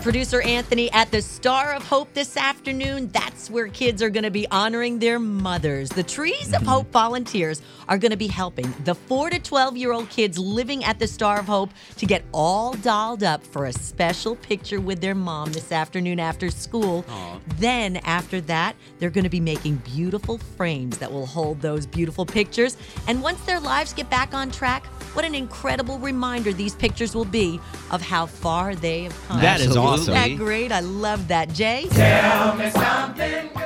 Producer Anthony, at the Star of Hope this afternoon, that's where kids are going to be honoring their mothers. The Trees of Hope volunteers are going to be helping the 4 to 12-year-old kids living at the Star of Hope to get all dolled up for a special picture with their mom this afternoon after school. Aww. Then, after that, they're going to be making beautiful frames that will hold those beautiful pictures. And once their lives get back on track, what an incredible reminder these pictures will be of how far they have come. That is awesome. Isn't that great? I love that. Jay? Tell me something.